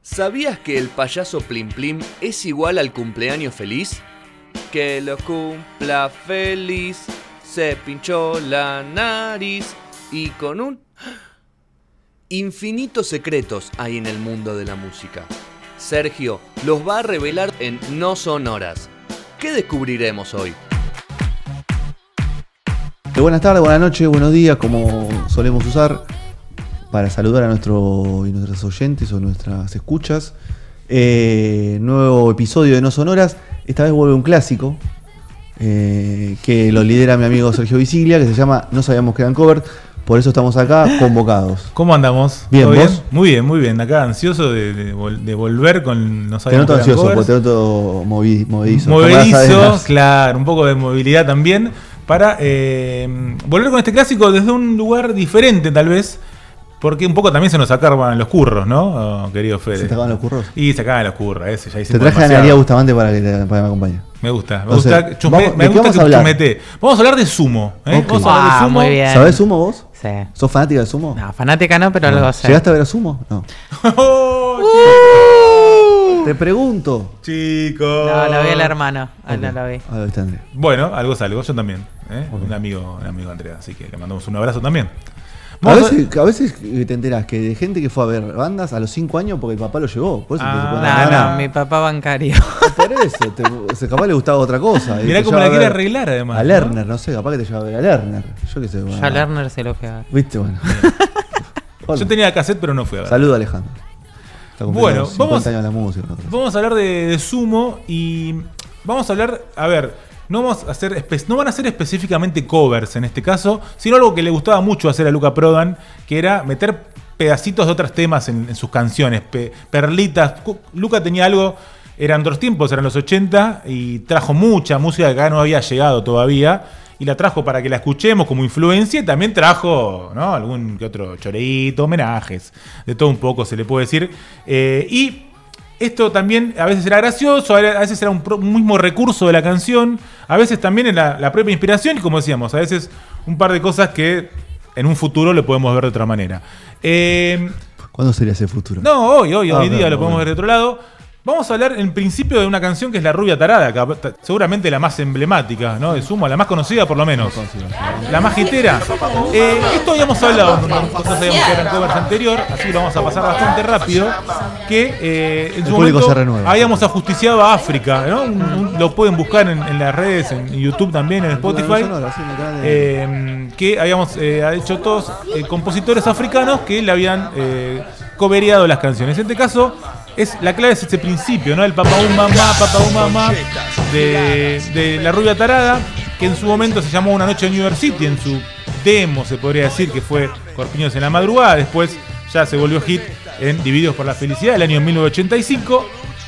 ¿Sabías que el payaso Plim Plim es igual al cumpleaños feliz? Que lo cumpla feliz, se pinchó la nariz y con un... Infinitos secretos hay en el mundo de la música. Sergio los va a revelar en No Son Horas. ¿Qué descubriremos hoy? Buenas tardes, buenas noches, buenos días, como solemos usar para saludar a nuestros oyentes o nuestras escuchas. Nuevo episodio de No Son Horas. Esta vez vuelve un clásico que lo lidera mi amigo Sergio Visiglia, que se llama No Sabíamos que eran cover. Por eso estamos acá convocados. ¿Cómo andamos? Bien, ¿vos? Bien? Muy bien. Acá ansioso de volver con No Sabíamos que eran ansioso, covers. porque te noto movedizo. Movedizo, claro, un poco de movilidad también. Para volver con este clásico desde un lugar diferente, tal vez. Porque un poco también se nos acaban los curros, ¿no, querido Fede? ¿Se te acaban los curros? Y se acaban los curros, ese ya hicimos. Te traje a Analía Bustamante para que me acompañe. Me gusta Entonces, que chumete. Vamos a hablar de sumo, ¿eh? Okay. Vamos a hablar de sumo. Muy bien. ¿Sabés sumo vos? Sí. ¿Sos fanática del sumo? No, fanática no, pero algo sé. ¿Llegaste a ver a sumo? No. Oh, Te pregunto. chicos. No, lo vi el hermano. Okay. No lo vi. Ahí está Andrés. Bueno, algo es algo, yo también. Okay. Un amigo Andrea, así que le mandamos un abrazo también. A veces te enterás que de gente que fue a ver bandas a los 5 años porque el papá lo llevó. Por eso No, mi papá bancario. Por eso, capaz le gustaba otra cosa. Mirá cómo la quiere arreglar además. A Lerner, no sé, capaz que te lleva a ver a Lerner. Yo qué sé. Bueno. Yo a Lerner se lo fui a ver. Viste, bueno. Yo tenía cassette, pero no fui a ver. Saludo a Alejandro. Bueno, 50 años de la música. Vamos a hablar de sumo y vamos a hablar, a ver, no van a ser específicamente covers en este caso, sino algo que le gustaba mucho hacer a Luca Prodan, que era meter pedacitos de otros temas en sus canciones, perlitas. Luca tenía algo, eran otros tiempos, eran los 80, y trajo mucha música que acá no había llegado todavía, y la trajo para que la escuchemos como influencia, y también trajo, ¿no?, algún que otro choreíto, homenajes, de todo un poco se le puede decir. Y esto también a veces era gracioso, a veces era un mismo recurso de la canción, a veces también era la propia inspiración, y como decíamos, a veces un par de cosas que en un futuro lo podemos ver de otra manera. ¿Cuándo sería ese futuro? No, hoy día lo podemos ver de otro lado. Vamos a hablar en principio de una canción que es La Rubia Tarada, que seguramente la más emblemática, ¿no?, de Sumo, la más conocida por lo menos. La más hitera. Esto habíamos hablado, no sabíamos que eran covers anterior, así que lo vamos a pasar bastante rápido. Que en su momento habíamos ajusticiado a África, ¿no? Lo pueden buscar en las redes, en YouTube también, en Spotify. Que habíamos hecho todos compositores africanos que le habían covereado las canciones. En este caso, la clave es este principio, ¿no? El papá mamá de La Rubia Tarada, que en su momento se llamó Una Noche en New York City, en su demo se podría decir que fue Corpiños en la Madrugada, después ya se volvió hit en Divididos por la Felicidad, el año 1985.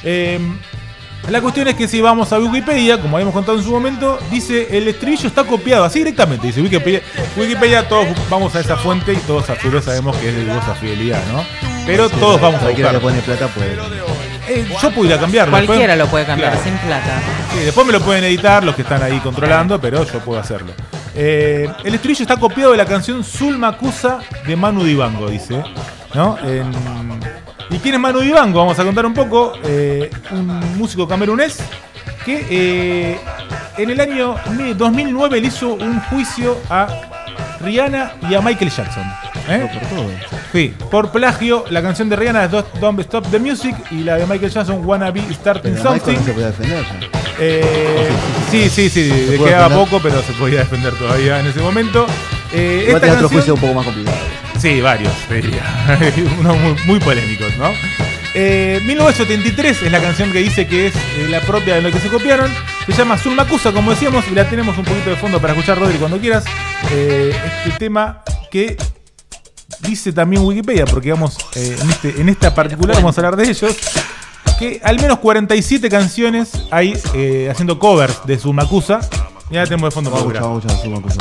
La cuestión es que si vamos a Wikipedia, como habíamos contado en su momento, dice el estribillo está copiado, así directamente, dice Wikipedia, todos vamos a esa fuente y todos a su vez sabemos que es de dudosa fidelidad, ¿no? Pero sí, todos vamos a buscar. Cualquiera que pone plata puede. Yo pudiera cambiarlo. Cualquiera lo puede cambiar, claro, sin plata. Sí, después me lo pueden editar los que están ahí controlando, pero yo puedo hacerlo. El estribillo está copiado de la canción Sul Makusa de Manu Dibango, dice, ¿no? ¿Y quién es Manu Dibango? Vamos a contar un poco. Un músico camerunés que en el año 2009 le hizo un juicio a Rihanna y a Michael Jackson. Sí, por plagio. La canción de Rihanna es Don't Stop the Music y la de Michael Jackson Wanna Be Starting Something. No se podía defender, sí, le quedaba poco, pero se podía defender todavía en ese momento. Esta canción, otro juicio un poco más complicado. Sí, varios, diría. Unos muy polémicos, ¿no? 1973 es la canción que dice que es la propia de lo que se copiaron. Se llama Sul Makusa, como decíamos, y la tenemos un poquito de fondo para escuchar, Rodri, cuando quieras. Este tema que dice también Wikipedia, porque vamos en esta particular vamos a hablar de ellos, que al menos 47 canciones hay haciendo covers de Sul Makusa. Ya la tenemos de fondo. Vamos a Sul Makusa.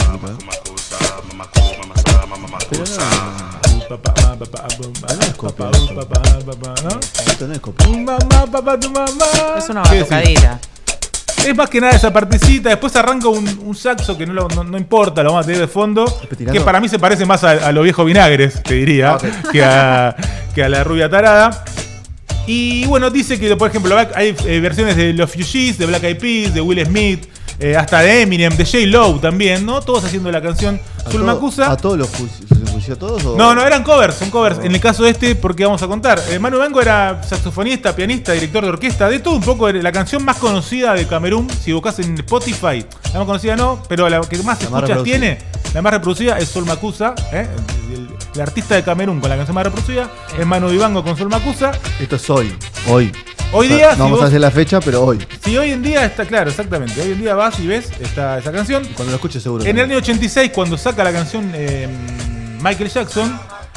Es una batucadita. Es más que nada esa partecita. Después arranca un saxo que no importa, lo vamos a tener de fondo. Que para mí se parece más a los viejos vinagres, te diría, que a La Rubia Tarada. Y bueno, dice que, por ejemplo, hay versiones de los Fugees, de Black Eyed Peas, de Will Smith, hasta de Eminem, de J-Lo también, ¿no? Todos haciendo la canción Sulmacusa. ¿A todos los fusió a todos? ¿O? No, eran covers, son covers. En el caso de este, porque vamos a contar. Manu Dibango era saxofonista, pianista, director de orquesta, de todo un poco. La canción más conocida de Camerún, si buscas en Spotify, la más conocida no, pero la que más escuchas tiene, la más reproducida es Sulmacusa, el artista de Camerún con la canción más reproducida es Manu Dibango con Sulmacusa. Esto es hoy. Hoy día, no vamos a hacer la fecha, pero hoy. Sí, hoy en día está claro, exactamente. Hoy en día vas y ves esa canción. Cuando lo escuches seguro. En el año 86, cuando saca la canción Michael Jackson,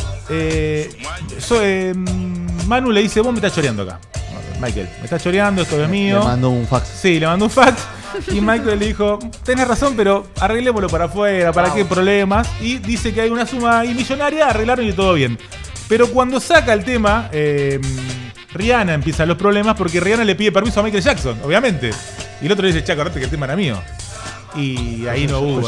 Manu le dice, vos me estás choreando acá. Michael, me estás choreando, esto es mío. Le mandó un fax. Sí, le mandó un fax. Y Michael le dijo, tenés razón, pero arreglémoslo para afuera, ¿para qué problemas? Y dice que hay una suma ahí millonaria, arreglaron y todo bien. Pero cuando saca el tema, Rihanna empieza los problemas porque Rihanna le pide permiso a Michael Jackson, obviamente. Y el otro le dice, che, acordate que el tema era mío. Y ahí no hubo.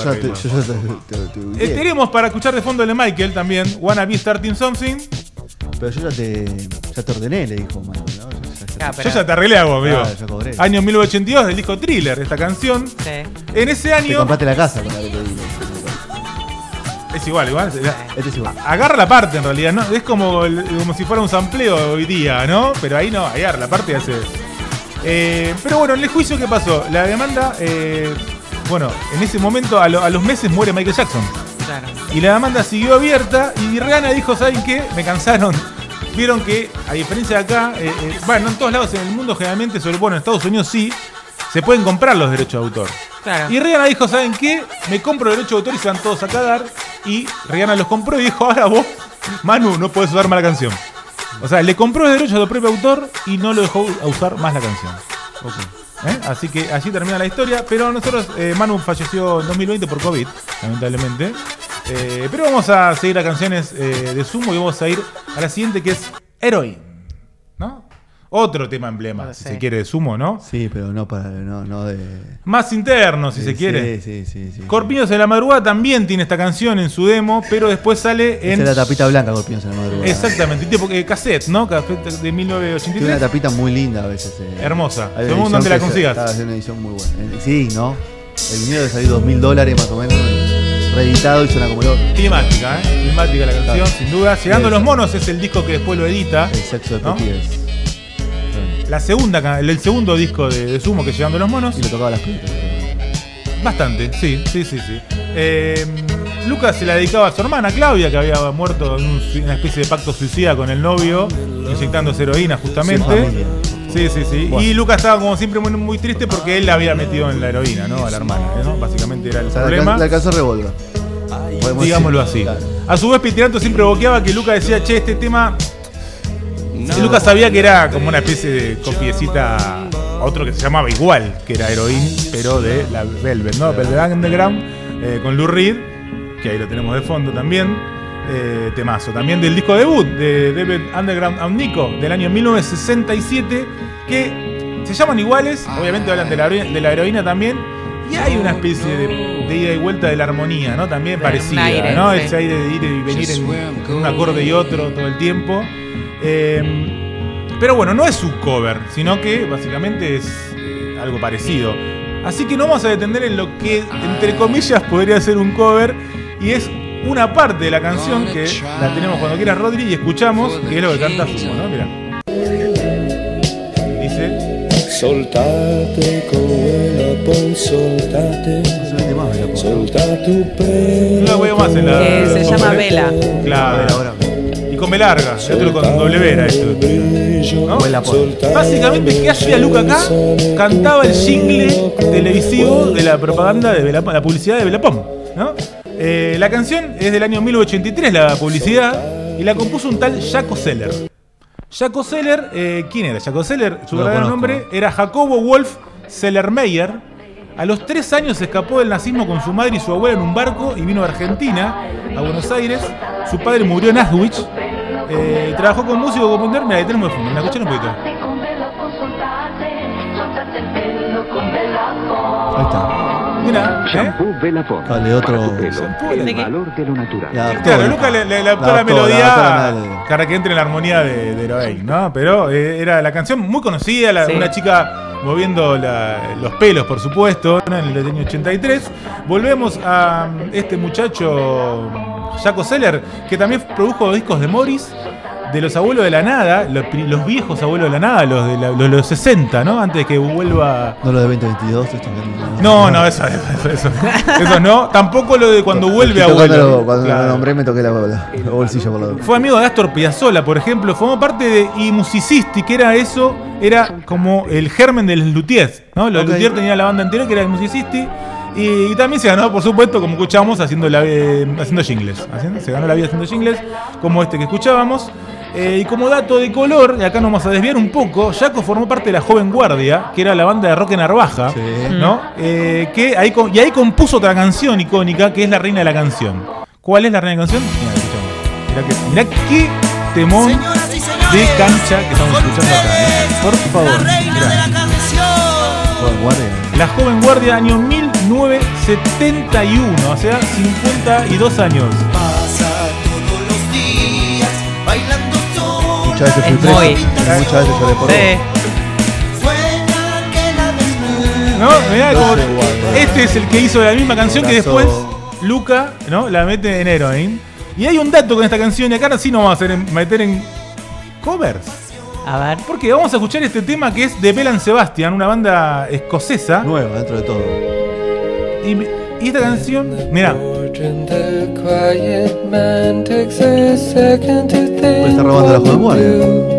Tenemos para escuchar de fondo el de Michael también, Wanna Be Starting Something. Pero yo ya te ordené, le dijo Michael, ¿no? Yo ya te arreglé a vos, amigo. Ya cobré. Año 1982 del disco Thriller, esta canción. Sí. En ese año. Te compraste la casa con la que te digo. Es igual. Este es igual. Agarra la parte en realidad, ¿no? Es como si fuera un sampleo hoy día, ¿no? Pero ahí no, agarra la parte y hace. Pero bueno, en el juicio, ¿qué pasó? La demanda, bueno, en ese momento, a los meses muere Michael Jackson. Claro. Y la demanda siguió abierta y Rihanna dijo, ¿saben qué? Me cansaron. Vieron que, a diferencia de acá, bueno, no en todos lados en el mundo generalmente, en Estados Unidos sí, se pueden comprar los derechos de autor. Claro. Y Rihanna dijo, ¿saben qué? Me compro derechos de autor y se van todos a cagar. Y Rihanna los compró y dijo, ahora vos, Manu, no podés usar más la canción. O sea, le compró los derechos del propio autor y no lo dejó usar más la canción. Okay. Así que allí termina la historia. Pero nosotros, Manu falleció en 2020 por COVID, lamentablemente. Pero vamos a seguir a canciones de Sumo y vamos a ir a la siguiente, que es Heroin, ¿no? Otro tema emblema, si se quiere, de Sumo, ¿no? Sí, pero no de... Más interno, si se quiere. Sí. Corpiños en la madrugada también tiene esta canción en su demo, pero después sale en... Esa es la tapita blanca, Corpiños en la madrugada. Exactamente, tipo cassette, ¿no? Cassette de 1983. Tiene una tapita muy linda a veces. Hermosa. Según donde la consigas. Está haciendo una edición muy buena. Sí, ¿no? El dinero de salir $2.000 más o menos, reeditado y suena como loco. Climática, climática la canción, claro. Sin duda. Llegando los monos es el disco que después lo edita. El sexo de Petires. El segundo disco de Sumo, que es Llegando los monos. Y le tocaba las piedras. Bastante, sí. Lucas se la dedicaba a su hermana Claudia, que había muerto en una especie de pacto suicida con el novio, inyectándose heroína justamente. Sí. Bueno. Y Lucas estaba como siempre muy triste porque él la había metido en la heroína, ¿no? A la hermana, ¿no? Básicamente era el problema. Le alcanzó revólver. Digámoslo así. Claro. A su vez, Pitirato siempre boqueaba que Lucas decía, che, este tema... Lucas sabía que era como una especie de copiecita, otro que se llamaba igual, que era Heroin, pero de la Velvet, ¿no? Velvet Underground, con Lou Reed, que ahí lo tenemos de fondo también. Temazo. También del disco debut de Velvet Underground and Nico, del año 1967, que se llaman iguales, obviamente hablan de la heroína también, y hay una especie de ida y vuelta de la armonía, ¿no? También parecida, aire, ¿no? sí. Ese aire de ir y venir en un acorde y otro todo el tiempo. Pero bueno, no es su cover, sino que básicamente es algo parecido. Así que no vamos a detener en lo que, entre comillas, podría ser un cover, y es una parte de la canción que la tenemos cuando quieras, Rodri, y escuchamos, que es lo que canta Sumo, ¿no? Mirá. Dice: Soltate come la soltate. Soltate. No la veo más en la. Se llama Vela. Claro. Y con B larga, y otro con doble era esto. ¿No? Básicamente, ¿qué hacía Luca acá? Cantaba el jingle televisivo de la propaganda de Belapom, la publicidad de Belapom, ¿no? La canción es del año 1983, la publicidad, y la compuso un tal Jaco Seller. Jaco Seller, ¿quién era Jaco Seller? Su verdadero nombre era Jacobo Wolf Sellermeyer. A los 3 años se escapó del nazismo con su madre y su abuela en un barco y vino a Argentina, a Buenos Aires. Su padre murió en Auschwitz. Trabajó con músico, compositor. Mira, ahí tenemos de fondo. ¿Me la escuchan un poquito? Ahí está. Mira, Shampoo Belafort. Dale, otro. Para tu pelo, Shampoo el Belafort. valor de lo natural. Claro, Luca le adaptó la melodía para que entre en la armonía de Lovain, ¿no? Pero era la canción muy conocida, una chica moviendo los pelos, por supuesto, ¿no? En el año 83. Volvemos a este muchacho, Jaco Seller, que también produjo discos de Morris, de los abuelos de la nada, los viejos abuelos de la nada, los de los 60, ¿no? Antes de que vuelva... No lo de 2022, esto que... No, eso no. Tampoco lo de cuando vuelve abuelo. Cuando lo nombré me toqué la bolsillo por la boca. Fue amigo de Astor Piazzolla, por ejemplo. Formó parte de Y Musicisti, que era como el germen de los Luthiers, ¿no? Los Luthiers tenían la banda anterior, que era el Musicisti. Y también se ganó, por supuesto, como escuchamos, haciendo jingles. Se ganó la vida haciendo jingles, como este que escuchábamos. Y como dato de color, y acá nos vamos a desviar un poco, Jaco formó parte de la Joven Guardia, que era la banda de Roque Narvaja, ¿no? Que ahí compuso otra canción icónica, que es La Reina de la Canción. ¿Cuál es La Reina de la Canción? Mira, escuchamos. Mirá qué temón de cancha que estamos escuchando acá, Por favor. Joven Guardia. La Joven Guardia, año 1971, o sea, 52 años. Muchas veces fui preso, muchas veces lloré por vos. ¿No? Mirá como este es el que hizo la misma canción que después Luca, ¿no? La mete en Heroin. Y hay un dato con esta canción, y acá sí nos vamos a meter en covers. A ver. Porque vamos a escuchar este tema que es de Bell and Sebastian, una banda escocesa. Nueva dentro de todo. Y esta canción, mirá. Pues está robando la Joven Guardia.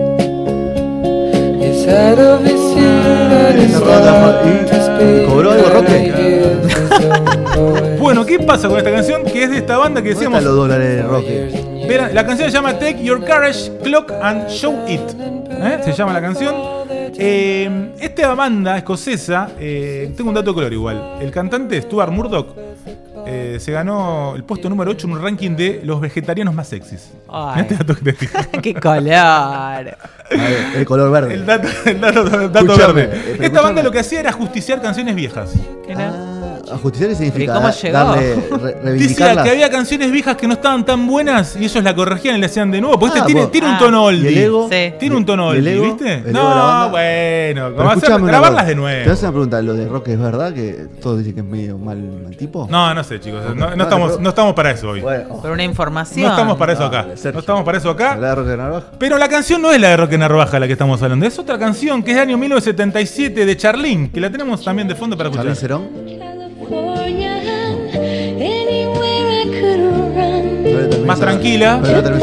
¿Y cobró algo Roque? Bueno, ¿qué pasa con esta canción? Que es de esta banda que decíamos. ¿Dónde están los dólares de Roque? Verán, la canción se llama Take Your Courage, Clock and Show It. Se llama la canción. Esta banda escocesa, tengo un dato de color igual. El cantante Stuart Murdoch se ganó el puesto número 8 en un ranking de los vegetarianos más sexys. Ay. Este dato que te digo. ¡Qué color! El color verde. El dato verde. Esta banda lo que hacía era justiciar canciones viejas. Ajusticiar significa ¿Cómo llegó? reivindicarlas. Decía que había canciones viejas que no estaban tan buenas y ellos la corregían y la hacían de nuevo. Porque tiene un tono oldie. ¿Y el ego? Sí. Tiene un tono oldie, ¿viste? No, bueno. Pero escuchame grabarlas una de cosa. nuevo. ¿Te vas a preguntar lo de Roque es verdad? Que todos dicen que es medio mal tipo. No sé, chicos. No estamos para eso hoy. Bueno, Por una información. No estamos para eso acá. Sergio. No estamos para eso acá. ¿la de Roque de Narvaja? Pero la canción no es la de Roque Narvaja la que estamos hablando. Es otra canción que es del año 1977 de Charlene, que la tenemos también de fondo para escuchar. ¿Charlene Cerón? Más tranquila.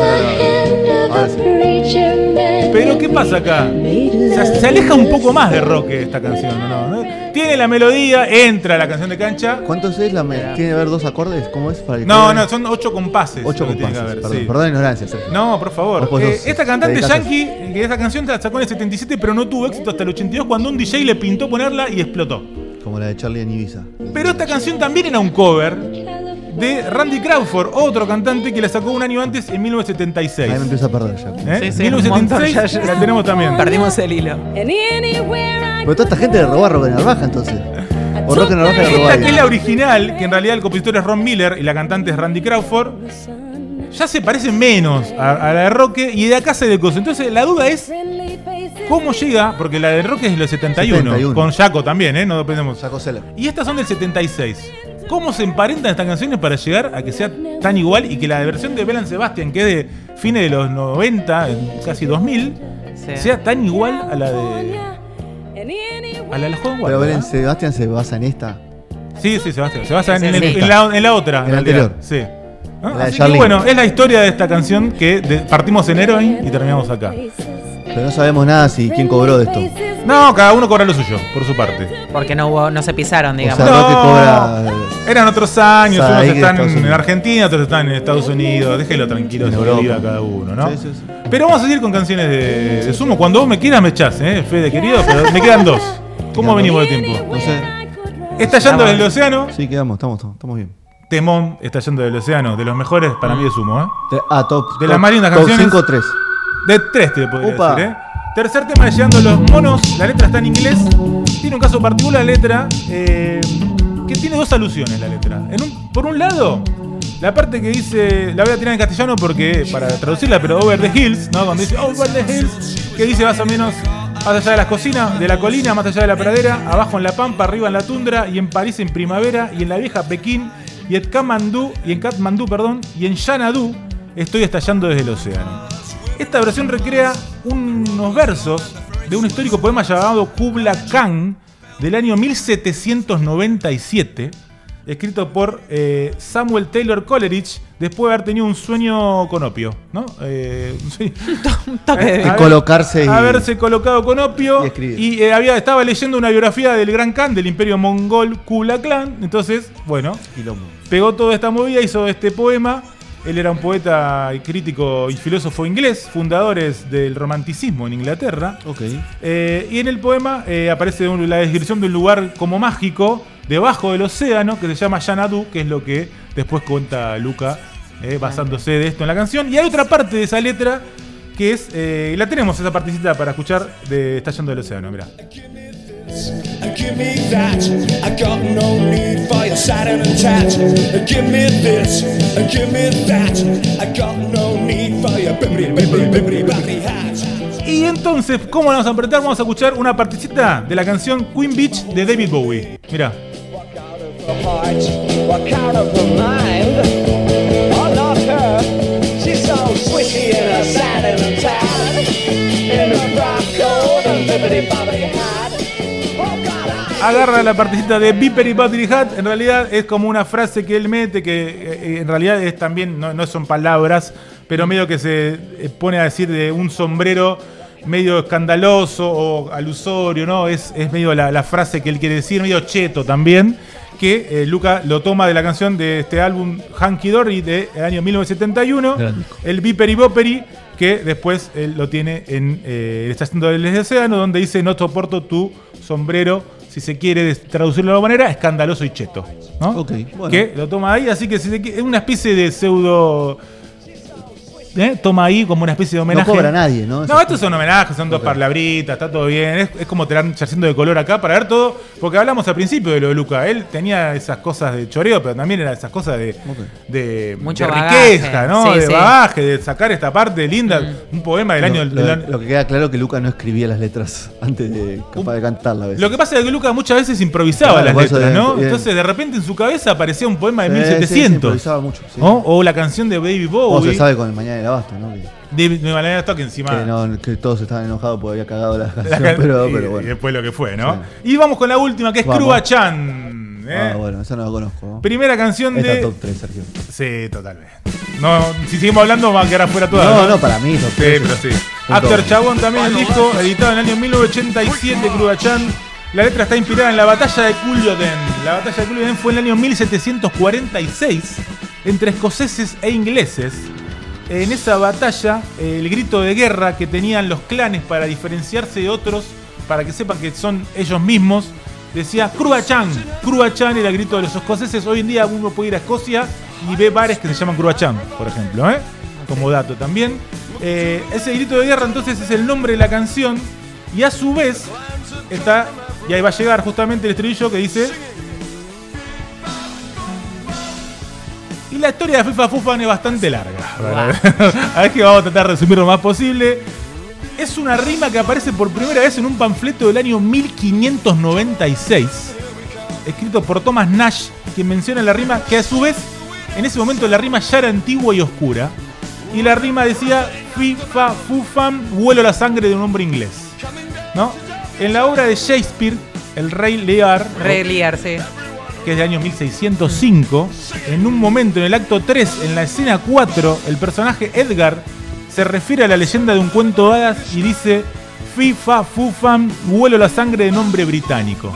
Pero ¿qué pasa acá? Se aleja un poco más de Roque esta canción, ¿no? Tiene la melodía, entra la canción de cancha. ¿Cuántos es? ¿Tiene que haber 2 acordes? ¿Cómo es? Para que No, son 8 compases. 8 lo que tiene que compases. haber, sí. Perdón, ignorancia, Sergio. No, por favor. Vos Esta cantante dedicás yankee, que esta canción la sacó en el 77, pero no tuvo éxito hasta el 82 cuando un DJ le pintó ponerla y explotó. Como la de Charlie en Ibiza. Pero esta canción también era un cover de Randy Crawford, otro cantante que la sacó un año antes, en 1976. Ahí me empiezo a perder ya. Sí, 1976 la tenemos también. Perdimos el hilo. Pero toda esta gente le robó a Roque Narvaja entonces. O Roque Narvaja le robó a Esta que es la alguien. original, que en realidad el compositor es Ron Miller y la cantante es Randy Crawford, ya se parece menos a la de Roque y de acá se decosa. Entonces la duda es cómo llega, porque la de Roque es de los 71. Con Jaco también, no dependemos. Jaco Seller. Y estas son del 76. ¿Cómo se emparentan estas canciones para llegar a que sea tan igual y que la versión de Bell and Sebastian, que es de fines de los 90, casi 2000, sea tan igual a la de la Joven Guardia? Pero Belén Sebastián se basa en esta. Sí, Sebastián. Se basa en Sí. la otra. En la anterior. Sí. ¿No? La de Así que Charlene. bueno, es la historia de esta canción que partimos en Heroin y terminamos acá. Pero no sabemos nada si quién cobró de esto. No, cada uno cobra lo suyo, por su parte. Porque no se pisaron, O digamos. sea, Roque cobra. Eran otros años, O sea, unos ahí de están Estados en Unidos. Argentina, otros están en Estados Unidos. Déjelo tranquilo, En se Europa. viva cada uno, ¿no? Sí. Pero vamos a seguir con canciones de Sumo. Cuando vos me quieras me echás, Fede querido, pero me quedan 2. ¿Cómo venimos de tiempo? No sé. Estallando del océano. Sí, quedamos, estamos bien. Temón, Estallando del océano, de los mejores para mí de Sumo, Top. De las más lindas canciones. Top 5 3. De 3 te podría Upa. decir, Tercer tema, Llegando los monos. La letra está en inglés. Tiene un caso particular la letra, que tiene dos alusiones la letra. Por un lado, la parte que dice, la voy a tirar en castellano porque para traducirla, pero Over the Hills, ¿no? Cuando dice Over the Hills, que dice más o menos más allá de las cocinas, de la colina, más allá de la pradera, abajo en la pampa, arriba en la tundra, y en París en primavera, y en la vieja Pekín, y en Katmandú, y en Xanadu estoy estallando desde el océano. Esta versión recrea unos versos de un histórico poema llamado Kubla Khan del año 1797, escrito por Samuel Taylor Coleridge, después de haber tenido un sueño con opio, ¿no? Un toque de colocarse y haberse colocado con opio y estaba leyendo una biografía del Gran Khan, del Imperio Mongol Kubla Khan. Entonces, bueno, pegó toda esta movida, hizo este poema. Él era un poeta, crítico y filósofo inglés, fundadores del romanticismo en Inglaterra. Okay. Y en el poema aparece la descripción de un lugar como mágico debajo del océano que se llama Xanadu, que es lo que después cuenta Luca, basándose de esto en la canción. Y hay otra parte de esa letra que es, la tenemos esa partecita para escuchar, de Estallando del Océano, mirá. And give me that, I got no need for your satin and tat. And give me this, and give me that, I got no need for your bibbidi hat. Y entonces, ¿cómo nos vamos a apretar? Vamos a escuchar una partecita de la canción Queen Beach de David Bowie. Mirá. Walk out of her mind. Oh, not her. She's so squishy in her satin and tan. In her frock coat and bibbidi-bobbidi hat. Agarra la partecita de Bippity Boppity Hat. En realidad es como una frase que él mete, que en realidad es también, no son palabras, pero medio que se pone a decir de un sombrero medio escandaloso o alusorio, ¿no? Es medio la frase que él quiere decir, medio cheto también, que Luca lo toma de la canción de este álbum Hunky Dory del año 1971, el Bippity Boppity, que después él lo tiene en Estación del Océano, donde dice: no soporto tu sombrero, si se quiere traducirlo de alguna manera, escandaloso y cheto, ¿no? Okay, bueno. Que lo toma ahí, así que es una especie de pseudo... toma ahí como una especie de homenaje. No cobra nadie, ¿no? No, estos son homenajes, son dos palabritas, está todo bien. Es como te dan haciendo de color acá para ver todo. Porque hablamos al principio de lo de Luca. Él tenía esas cosas de choreo, pero también eran esas cosas de mucho riqueza, ¿no? Sí, de bagaje, de sacar esta parte linda. Un poema del año. Lo que queda claro es que Luca no escribía las letras antes de capaz de cantarla a veces. Lo que pasa es que Luca muchas veces improvisaba las letras, ¿no? Entonces de repente en su cabeza aparecía un poema de 1700. Sí, improvisaba mucho. Sí. ¿No? O la canción de Baby Bowie. O se sabe con el Mañana del Abasto, ¿no? De Mañana Abasto, que encima... Que todos estaban enojados porque había cagado la canción, pero bueno. Y después lo que fue, ¿no? Sí. Y vamos con la última, que es Kruva-chan. Bueno, esa no la conozco, ¿no? Primera canción Esta de... top 3, Sergio. Sí, totalmente. No, si seguimos hablando va a quedar fuera toda. No, para mí top 3. Sí, pero sí. After Chabón también, el disco editado en el año 1987, Kruva-chan. La letra está inspirada en la batalla de Culloden. La batalla de Culloden fue en el año 1746 entre escoceses e ingleses. En esa batalla, el grito de guerra que tenían los clanes para diferenciarse de otros, para que sepan que son ellos mismos, decía Kruva-chan. Kruva-chan era el grito de los escoceses. Hoy en día uno puede ir a Escocia y ve bares que se llaman Kruva-chan, por ejemplo, como dato también. Ese grito de guerra entonces es el nombre de la canción, y a su vez está, y ahí va a llegar justamente el estribillo que dice: y la historia de FIFA Fufan es bastante larga. A ver que vamos a tratar de resumir lo más posible. Es una rima que aparece por primera vez en un panfleto del año 1596, escrito por Thomas Nash, quien menciona la rima, que a su vez, en ese momento la rima ya era antigua y oscura. Y la rima decía: FIFA Fufan, huelo la sangre de un hombre inglés, ¿no? En la obra de Shakespeare, el Rey Lear, sí, que es del año 1605, en un momento, en el acto 3, en la escena 4, el personaje Edgar se refiere a la leyenda de un cuento de hadas y dice: FIFA Fufan, huelo la sangre de un hombre británico.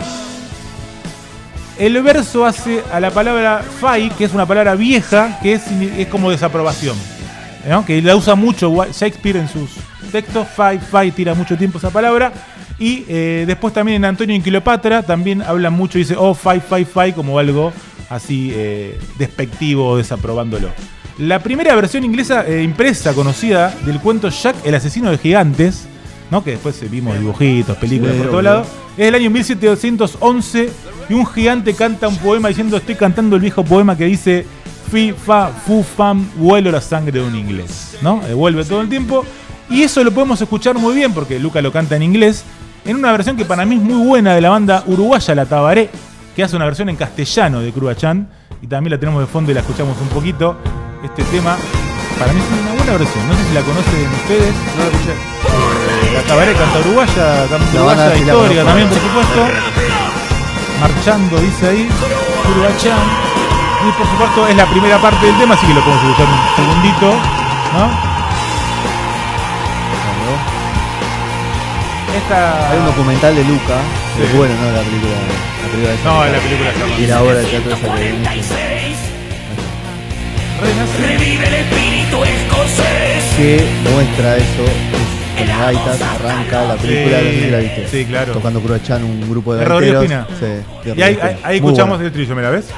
El verso hace a la palabra fai, que es una palabra vieja, que es como desaprobación, ¿no? Que la usa mucho Shakespeare en sus textos. Fai tira mucho tiempo esa palabra. Y después también en Antonio y Cleopatra también hablan mucho, dice fai, como algo así despectivo o desaprobándolo. La primera versión inglesa impresa conocida del cuento Jack el asesino de gigantes ¿no? Que después vimos dibujitos, películas Sí, por todos obvio. lados. Es del año 1711 y un gigante canta un poema diciendo: estoy cantando el viejo poema que dice fi, fa, fu, fam, huelo la sangre de un inglés, ¿no? Vuelve todo el tiempo. Y eso lo podemos escuchar muy bien porque Luca lo canta en inglés, en una versión que para mí es muy buena de la banda uruguaya La Tabaré, que hace una versión en castellano de Cruachan, y también la tenemos de fondo y la escuchamos un poquito. Este tema, para mí es una buena versión, no sé si la conocen ustedes. No la escuché. La Tabaré canta uruguaya, canta La banda uruguaya sí la histórica conozco. también, por supuesto. Marchando, dice ahí, Cruachan. Y por supuesto es la primera parte del tema, así que lo podemos escuchar un segundito, ¿no? Hay un documental de Luca, que es bueno, ¿no? La película de esa. No, la película está mal. Y la obra de teatro esa que que muestra eso, es con gaitas, arranca la película, Sí, no sé si la viste. sí, claro. Tocando Cruachan, un grupo de ¿De Rodrigo gaiteros. Espina? Sí, de Y ahí, Rodrigo Espina. ahí Muy escuchamos bueno. el trillo, ¿me la ves?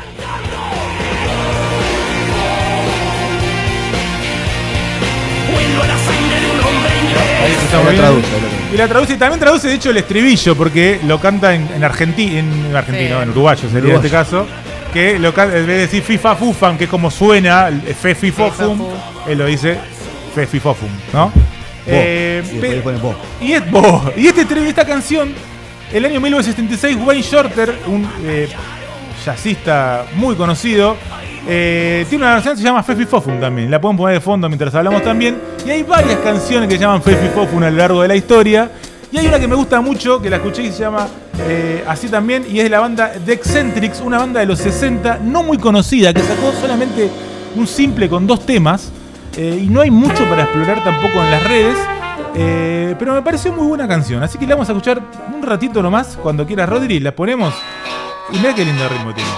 Ahí escuchamos Ahí la bien. traduce, ahí la traduce. Y la traduce, y también traduce de hecho el estribillo, porque lo canta en argentino, Sí. en uruguayo sería Uruguayo. en este caso, que lo canta, en vez de decir FIFA Fufam, que es como suena, el fe fifofum, él lo dice fe fifofum, ¿no? Y después le pone vos. Y esta canción, el año 1976, Wayne Shorter, un jazzista muy conocido, tiene una versión que se llama Fefi Fofum también. La pueden poner de fondo mientras hablamos también. Y hay varias canciones que se llaman Fefi Fofum a lo largo de la historia. Y hay una que me gusta mucho, que la escuché y se llama así también, y es de la banda The Eccentrics, una banda de los 60, no muy conocida, que sacó solamente un simple con 2 temas. Y no hay mucho para explorar tampoco en las redes. Pero me pareció muy buena canción. Así que la vamos a escuchar un ratito nomás. Cuando quieras, Rodri, la ponemos. Y mira qué lindo ritmo tiene.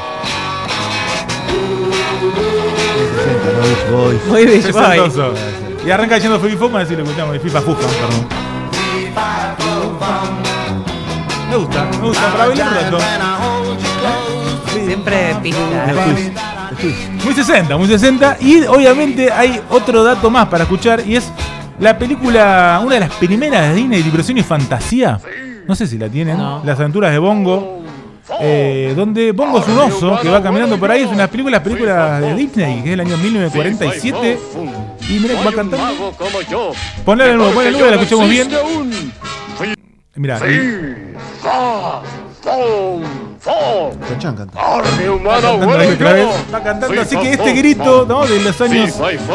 60, ¿no? Beach Boys. Muy Beach Boy. Sesentoso. Y arranca diciendo Fefi Fofum, así lo escuchamos de FIFA Fufam, perdón. Me gusta para bailar un rato. Siempre pista. Muy 60. Y obviamente hay otro dato más para escuchar, y es la película, una de las primeras de Disney, Diversión y Fantasía. No sé si la tienen. No. Las aventuras de Bongo. Donde Bongo es un oso que va caminando por ahí. Es una película de Disney, que es del año 1947. Y mira que va cantando. Ponla de nuevo, la escuchamos bien. Mirá. Cruachan canta. Cantando ahí otra vez. Va cantando, así que este grito, ¿no? De los años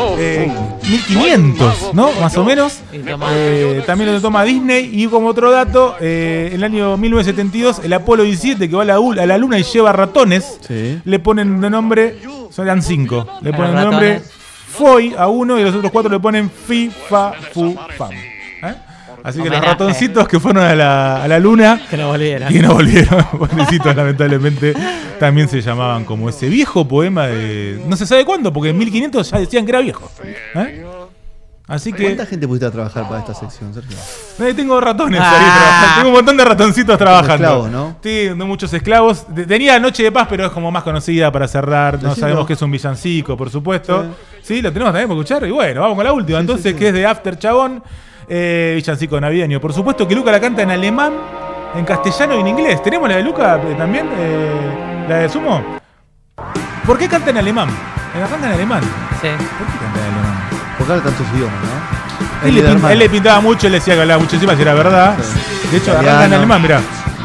1500, ¿no? Más o menos. Y toma. También lo toma Disney. Y como otro dato, en el año 1972, el Apolo 17, que va a la luna y lleva ratones, Sí. le ponen de nombre, eran 5, le ponen de ratones. nombre Foy a uno y los otros 4 le ponen Fi, Fa, Fu, Fam. Así que los Homenaje. ratoncitos que fueron a la luna Que no volvieron. y no volvieron, pobrecitos, lamentablemente, también se llamaban como ese viejo poema de... No se sabe cuándo, porque en 1500 ya decían que era viejo. Así que... ¿Cuánta gente pusiste a trabajar para esta sección, Sergio? Tengo ratones Ah. ahí trabajando. Tengo un montón de ratoncitos trabajando. esclavos, ¿no? Sí, no muchos esclavos. Tenía Noche de Paz, pero es como más conocida para cerrar. No Decilo. sabemos que es un villancico, por supuesto. Sí, lo tenemos también para escuchar. Y bueno, vamos con la última. Entonces, sí. que es de After Chabón. Villancico navideño. Por supuesto que Luca la canta en alemán, en castellano y en inglés. ¿Tenemos la de Luca también? ¿La de Sumo? ¿Por qué canta en alemán? La canta en alemán. Sí. ¿Por qué canta en alemán? Porque habla tantos idiomas, ¿no? Él le pintaba mucho, él decía que hablaba muchísimo, si era verdad. Sí. De hecho, Italiano. arranca en alemán, mirá.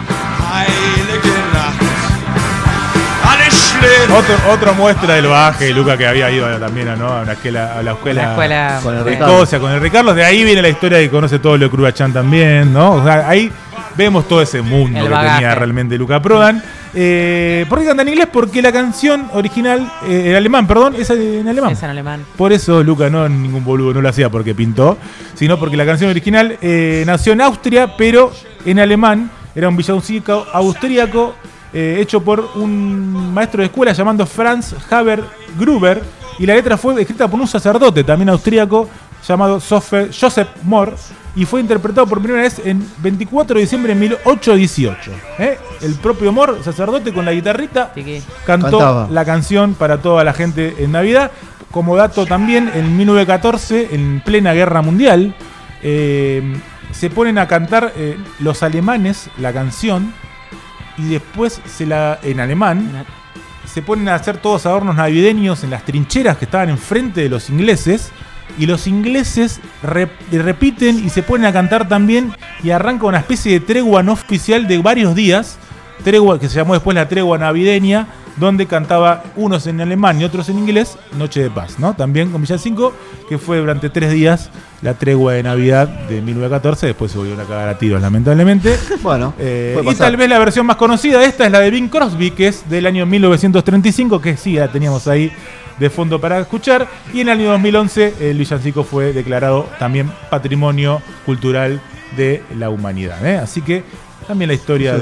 Otra muestra del baje de Luca, que había ido también a la escuela Con el de Ricardo. Escocia, con el Ricardo. De ahí viene la historia de que conoce todo lo de Cruachan también, ¿no? O sea, ahí vemos todo ese mundo El que bagaje. tenía realmente Luca Prodan. ¿Por qué canta en inglés? Porque la canción original, en alemán, perdón, es en alemán. Es en alemán. Por eso Luca no ningún boludo, no lo hacía porque pintó, sino porque la canción original nació en Austria, pero en alemán era un villancico austríaco hecho por un maestro de escuela llamado Franz Haber Gruber, y la letra fue escrita por un sacerdote también austríaco llamado Joseph Mohr, y fue interpretado por primera vez en 24 de diciembre de 1818. El propio Mohr, sacerdote, con la guitarrita, Tiki. cantó Cantaba. la canción para toda la gente en Navidad. Como dato también, en 1914, en plena Guerra Mundial, se ponen a cantar los alemanes la canción y después en alemán se ponen a hacer todos adornos navideños en las trincheras que estaban enfrente de los ingleses. Y los ingleses repiten y se ponen a cantar también y arranca una especie de tregua no oficial de varios días, tregua que se llamó después la tregua navideña, donde cantaba unos en alemán y otros en inglés, Noche de Paz, ¿no? También con Villancico, que fue durante 3 días la tregua de Navidad de 1914, después se volvieron a cagar a tiros, lamentablemente. Bueno, y tal vez la versión más conocida de esta es la de Bing Crosby, que es del año 1935, que sí, la teníamos ahí de fondo para escuchar, y en el año 2011 el villancico fue declarado también Patrimonio Cultural de la Humanidad, ¿eh? Así que también la historia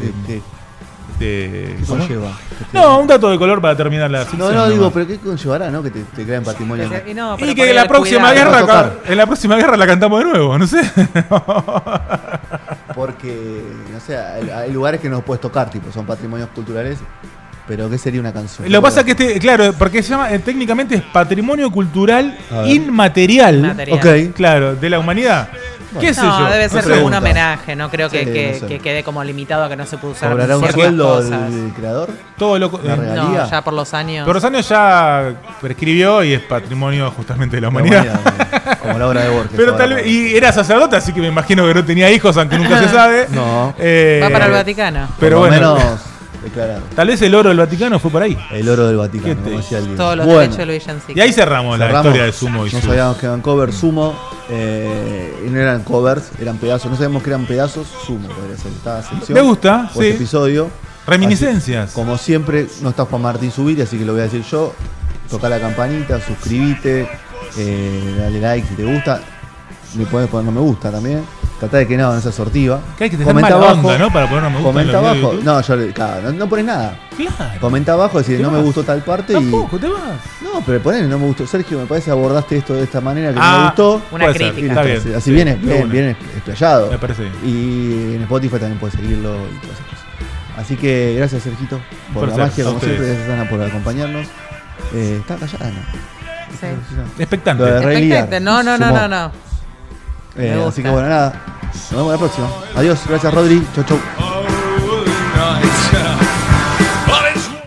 ¿Qué conlleva? No, un dato de color para terminar la sección. No, digo, pero ¿qué conllevará, no? Que te crean patrimonio. Y que en la próxima guerra la cantamos de nuevo, no sé. Porque, no sé, hay lugares que no puedes tocar, tipo, son patrimonios culturales. Pero ¿qué sería una canción? Lo que pasa es que claro, porque se llama, técnicamente es Patrimonio Cultural Inmaterial. Ok. Claro, de la humanidad. Bueno. ¿Qué sé yo? Debe ser pregunta. como un homenaje, no creo que no sé. quede como limitado a que no se puede usar ¿Cobrará un ciertas sueldo cosas. el creador? Todo lo ¿Una regalía? No, ya por los años. Por los años ya prescribió y es patrimonio justamente de la humanidad. Como la obra de Borges. Pero tal vez, y era sacerdote, así que me imagino que no tenía hijos, aunque nunca se sabe. No. Va para el Vaticano. Pero por lo bueno, menos declarado. tal vez el oro del Vaticano fue por ahí. El oro del Vaticano, ¿Qué te como decía el libro. Todos los Bueno, derechos del villancico. Y ahí cerramos la historia de Sumo y no Su. sabíamos que eran covers Sumo, y no eran covers, eran pedazos. No sabíamos que eran pedazos Sumo, podría ser esta sección. Me gusta, o sí. este episodio. Reminiscencias. Así, como siempre, no está Juan Martín Zubiri, así que lo voy a decir yo. Toca la campanita, suscríbete, dale like si te gusta. Me puedes poner no me gusta también. Tratá de que no sea sortiva. Que hay que tener mala onda, ¿no? Para poner no me gusta. Comenta en los videos abajo. de No, yo claro, no pones nada. YouTube. Claro. Comenta abajo, decir ¿Te no me vas? gustó tal parte Tampoco, y. te vas. No, pero ponele, no me gustó. Sergio, me parece abordaste esto de esta manera que no Ah, me gustó. Una puede ser, crítica. Está bien. Así Sí, viene, de una. bien explayado. Me parece bien. Y en Spotify también puedes seguirlo y todas esas cosas. Así que gracias, Sergito, por la ser, magia, a como ustedes. siempre. Gracias, Ana, por acompañarnos. Está callada, ¿no? Sí. Expectante. Lo de Rey Liar. Expectante. No. Sumó. Me Así gusta. que bueno, nada. Nos vemos la próxima. Adiós, gracias, Rodri. Chau, chau.